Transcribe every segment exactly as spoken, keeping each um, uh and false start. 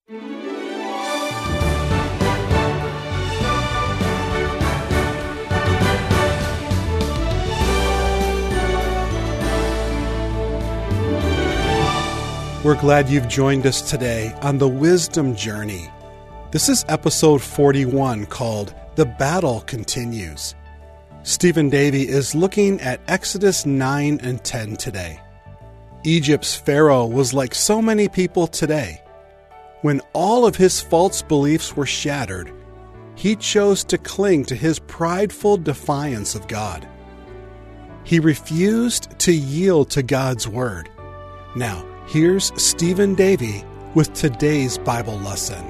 We're glad you've joined us today on the Wisdom Journey. This is episode forty-one called The Battle Continues. Stephen Davey is looking at Exodus nine and ten today. Egypt's Pharaoh was like so many people today. When all of his false beliefs were shattered, he chose to cling to his prideful defiance of God. He refused to yield to God's word. Now, here's Stephen Davey with today's Bible lesson.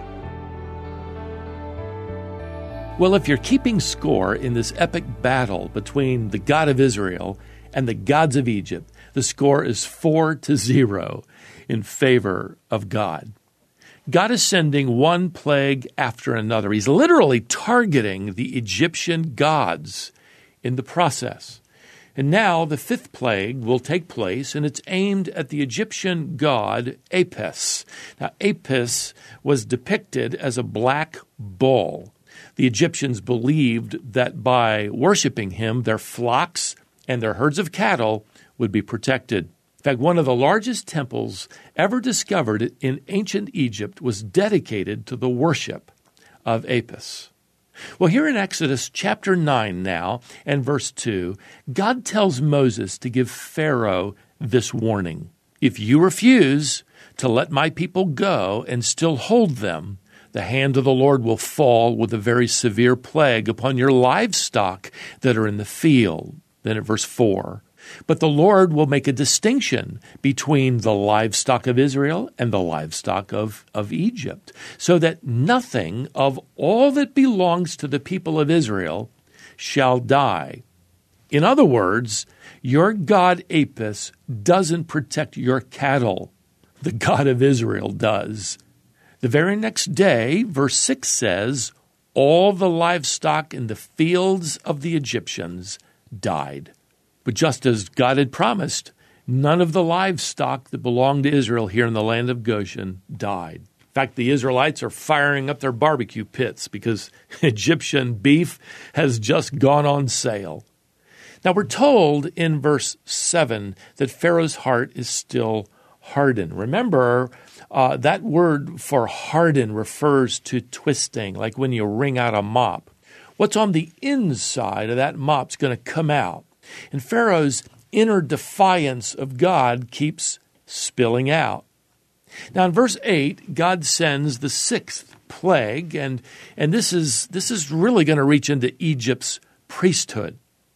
Well, if you're keeping score in this epic battle between the God of Israel and the gods of Egypt, the score is four to zero in favor of God. God is sending one plague after another. He's literally targeting the Egyptian gods in the process. And now the fifth plague will take place, and it's aimed at the Egyptian god Apis. Now, Apis was depicted as a black bull. The Egyptians believed that by worshiping him, their flocks and their herds of cattle would be protected. In fact, one of the largest temples ever discovered in ancient Egypt was dedicated to the worship of Apis. Well, here in Exodus chapter nine now and verse two, God tells Moses to give Pharaoh this warning. If you refuse to let my people go and still hold them, the hand of the Lord will fall with a very severe plague upon your livestock that are in the field. Then at verse four, but the Lord will make a distinction between the livestock of Israel and the livestock of, of Egypt, so that nothing of all that belongs to the people of Israel shall die. In other words, your god Apis doesn't protect your cattle. The God of Israel does. The very next day, verse six says, all the livestock in the fields of the Egyptians died. But just as God had promised, none of the livestock that belonged to Israel here in the land of Goshen died. In fact, the Israelites are firing up their barbecue pits because Egyptian beef has just gone on sale. Now, we're told in verse seven that Pharaoh's heart is still hardened. Remember, uh, that word for harden refers to twisting, like when you wring out a mop. What's on the inside of that mop's going to come out. And Pharaoh's inner defiance of God keeps spilling out. Now in verse eight, God sends the sixth plague, and, and this is this is really going to reach into Egypt's priesthood.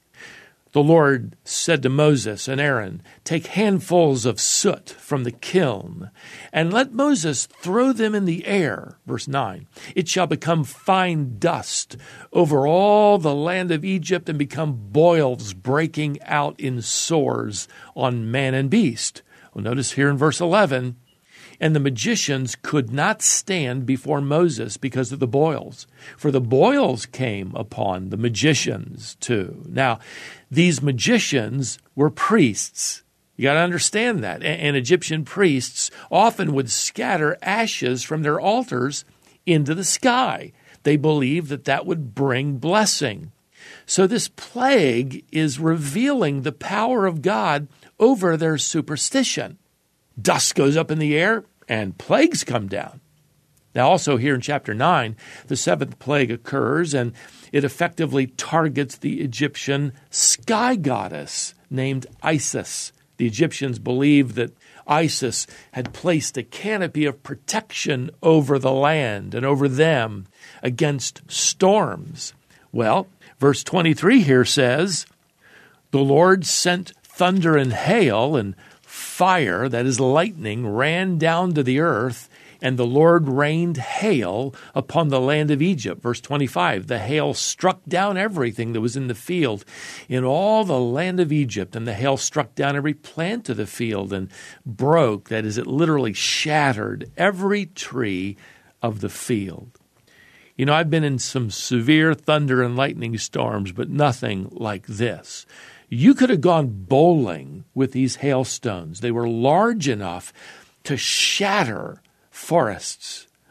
The Lord said to Moses and Aaron, take handfuls of soot from the kiln, and let Moses throw them in the air. Verse nine, it shall become fine dust over all the land of Egypt and become boils breaking out in sores on man and beast. Well, notice here in verse eleven, and the magicians could not stand before Moses because of the boils, for the boils came upon the magicians too. Now, these magicians were priests. You got to understand that. And Egyptian priests often would scatter ashes from their altars into the sky. They believed that that would bring blessing. So this plague is revealing the power of God over their superstition. Dust goes up in the air and plagues come down. Now also here in chapter nine, the seventh plague occurs, and it effectively targets the Egyptian sky goddess named Isis. The Egyptians believed that Isis had placed a canopy of protection over the land and over them against storms. Well, verse twenty-three here says, the Lord sent thunder and hail, and fire, that is lightning, ran down to the earth, and the Lord rained hail upon the land of Egypt. Verse twenty-five, the hail struck down everything that was in the field in all the land of Egypt, and the hail struck down every plant of the field and broke, that is, it literally shattered every tree of the field. You know, I've been in some severe thunder and lightning storms, but nothing like this. You could have gone bowling with these hailstones. They were large enough to shatter forests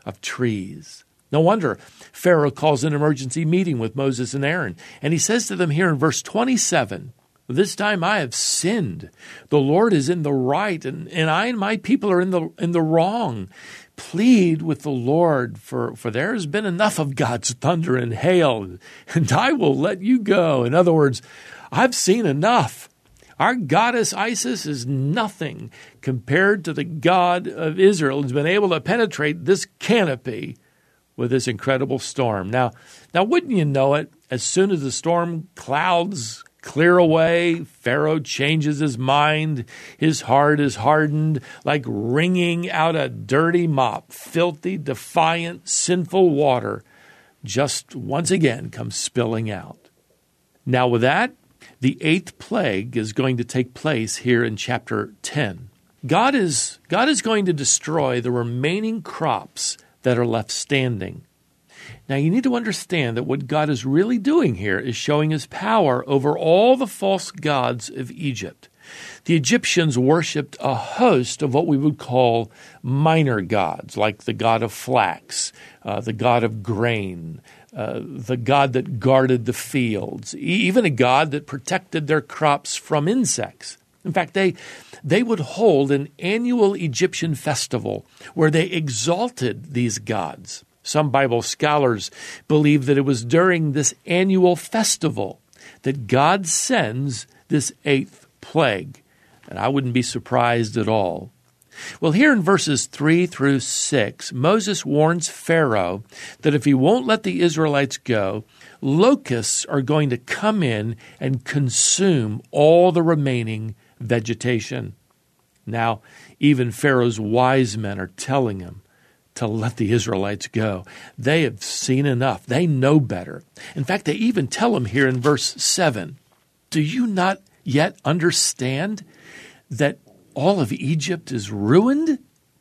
of trees. No wonder Pharaoh calls an emergency meeting with Moses and Aaron. And he says to them here in verse twenty-seven, "This time I have sinned. The Lord is in the right, and, and I and my people are in the in the wrong. Plead with the Lord, for, for there has been enough of God's thunder and hail, and I will let you go." In other words, I've seen enough. Our goddess Isis is nothing compared to the God of Israel who's been able to penetrate this canopy with this incredible storm. Now, now, wouldn't you know it, as soon as the storm clouds clear away, Pharaoh changes his mind. His heart is hardened, like wringing out a dirty mop. Filthy, defiant, sinful water just once again comes spilling out. Now with that, the eighth plague is going to take place here in chapter ten. God is, God is going to destroy the remaining crops that are left standing. Now, you need to understand that what God is really doing here is showing his power over all the false gods of Egypt. The Egyptians worshipped a host of what we would call minor gods, like the god of flax, uh, the god of grain, uh, the god that guarded the fields, even a god that protected their crops from insects. In fact, they they would hold an annual Egyptian festival where they exalted these gods. Some Bible scholars believe that it was during this annual festival that God sends this eighth plague. And I wouldn't be surprised at all. Well, here in verses three through six, Moses warns Pharaoh that if he won't let the Israelites go, locusts are going to come in and consume all the remaining vegetation. Now, even Pharaoh's wise men are telling him to let the Israelites go. They have seen enough. They know better. In fact, they even tell him here in verse seven, "Do you not yet understand that all of Egypt is ruined?"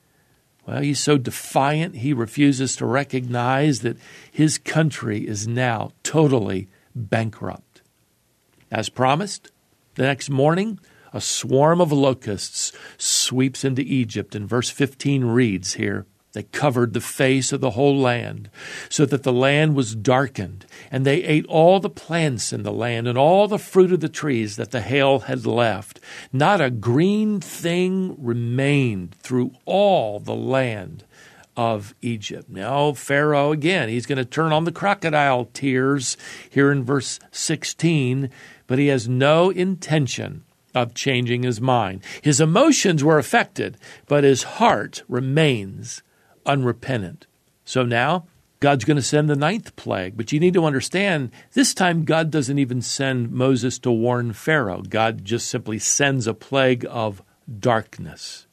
Well, he's so defiant, he refuses to recognize that his country is now totally bankrupt. As promised, the next morning, a swarm of locusts sweeps into Egypt, and verse fifteen reads here, "They covered the face of the whole land, so that the land was darkened, and they ate all the plants in the land and all the fruit of the trees that the hail had left. Not a green thing remained through all the land of Egypt." Now, Pharaoh, again, he's going to turn on the crocodile tears here in verse sixteen, but he has no intention of changing his mind. His emotions were affected, but his heart remains unrepentant. So now God's going to send the ninth plague. But you need to understand, this time God doesn't even send Moses to warn Pharaoh. God just simply sends a plague of darkness.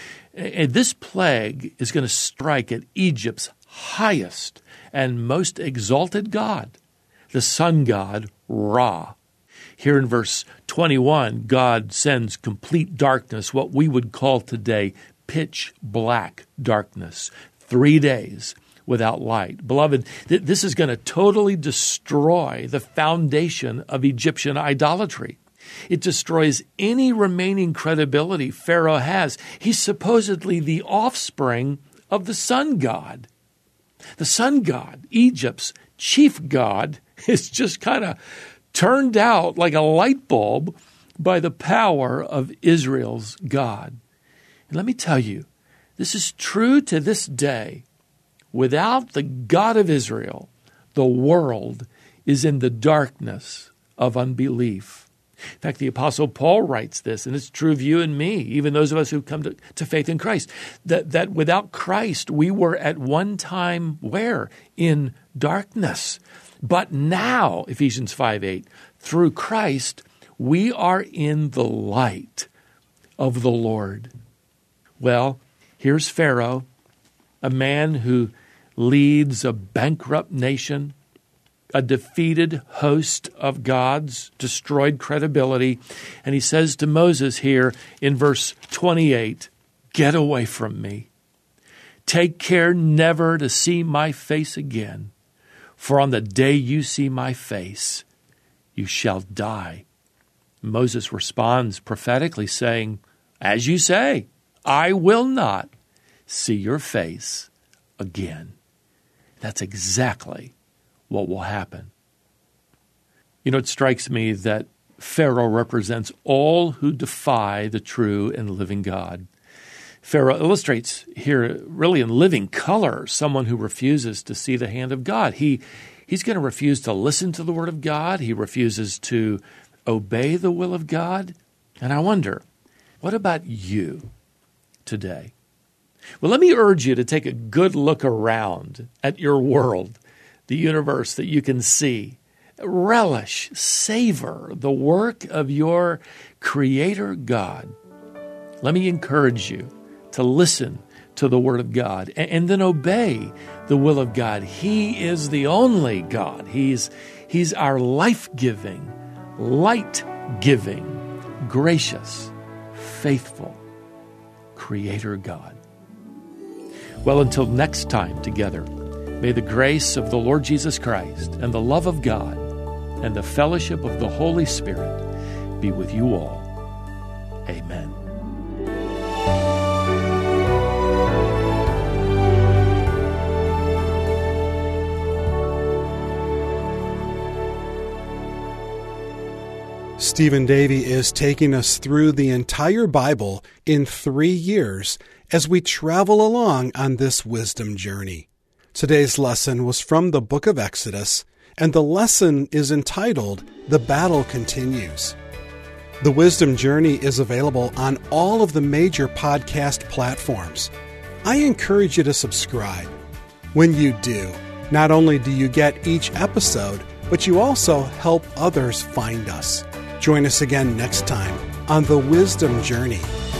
And this plague is going to strike at Egypt's highest and most exalted god, the sun god Ra. Here in verse twenty-one, God sends complete darkness, what we would call today pitch black darkness, three days without light. Beloved, th- this is going to totally destroy the foundation of Egyptian idolatry. It destroys any remaining credibility Pharaoh has. He's supposedly the offspring of the sun god. The sun god, Egypt's chief god, is just kind of turned out like a light bulb by the power of Israel's God. And let me tell you, this is true to this day. Without the God of Israel, the world is in the darkness of unbelief. In fact, the Apostle Paul writes this, and it's true of you and me, even those of us who come to, to faith in Christ, that, that without Christ, we were at one time where? In darkness. But now, Ephesians five eight, through Christ, we are in the light of the Lord. Well, here's Pharaoh, a man who leads a bankrupt nation, a defeated host of gods, destroyed credibility. And he says to Moses here in verse twenty-eight, "Get away from me. Take care never to see my face again. For on the day you see my face, you shall die." Moses responds prophetically saying, "As you say, I will not see your face again. That's exactly what will happen. You know, it strikes me that Pharaoh represents all who defy the true and living God. Pharaoh illustrates here really in living color someone who refuses to see the hand of God. He He's going to refuse to listen to the word of God. He refuses to obey the will of God. And I wonder, what about you today? Well, let me urge you to take a good look around at your world, the universe that you can see. Relish, savor the work of your Creator God. Let me encourage you to listen to the Word of God and, and then obey the will of God. He is the only God. He's, he's our life-giving, light-giving, gracious, faithful Creator God. Well, until next time together, may the grace of the Lord Jesus Christ and the love of God and the fellowship of the Holy Spirit be with you all. Amen. Stephen Davey is taking us through the entire Bible in three years as we travel along on this wisdom journey. Today's lesson was from the book of Exodus, and the lesson is entitled, The Battle Continues. The Wisdom Journey is available on all of the major podcast platforms. I encourage you to subscribe. When you do, not only do you get each episode, but you also help others find us. Join us again next time on The Wisdom Journey.